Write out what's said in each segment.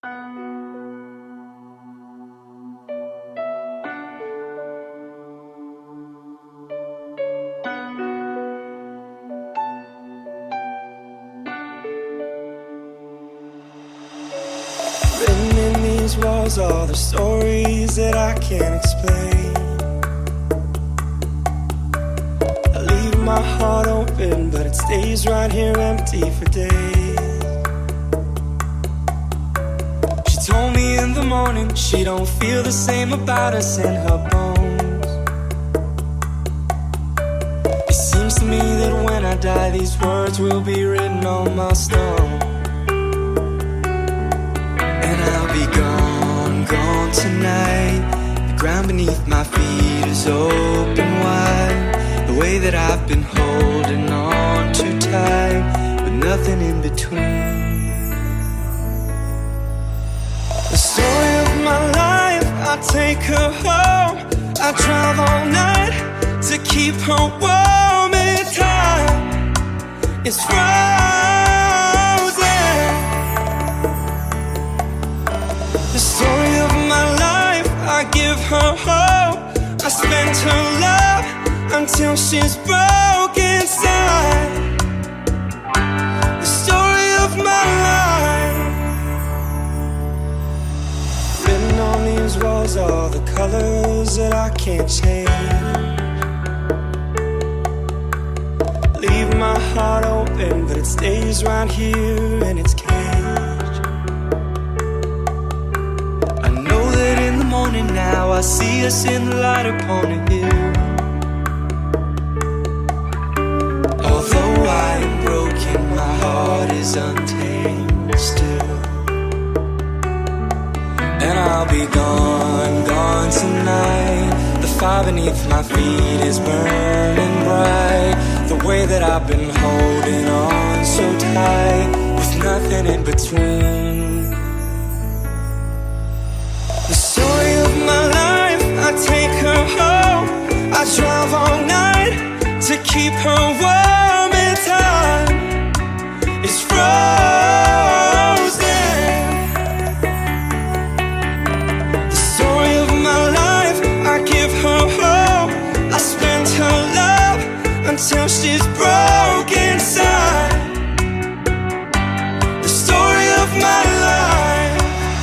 Written in these walls are the stories that I can't explain. I leave my heart open, but it stays right here empty for days. She told me in the morning she don't feel the same about us in her bones. It seems to me that when I die, these words will be written on my stone. I'll be gone, gone tonight. The ground beneath my feet is open wide. The way that I've been holding on too tight, with nothing in between. The story of my life, I take her home. I drive all night to keep her warm in time. It's the story of my life, I give her hope. I spend her love until she's broke inside. The story of my life. Written on these walls are the colors that I can't change. Leave my heart open, but it stays right here in its cage. Now I see us in the light upon a hill. Although I am broken, my heart is untamed still. And I'll be gone, gone tonight. The fire beneath my feet is burning bright. The way that I've been holding on so tight, with nothing in between. I take her home. I drive all night to keep her warm in time. It's frozen. The story of my life, I give her hope. I spend her love until she's broke inside. The story of my life.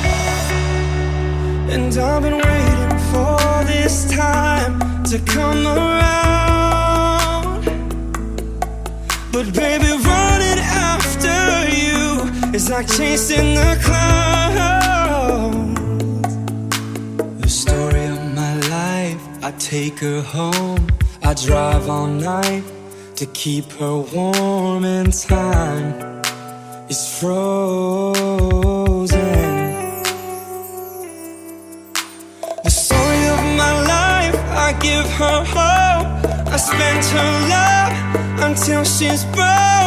And I've been waiting for this time to come around, but baby, running after you is like chasing the clouds. The story of my life, I take her home. I drive all night to keep her warm in time. It's frozen. I give her hope. I spend her love until she's broke.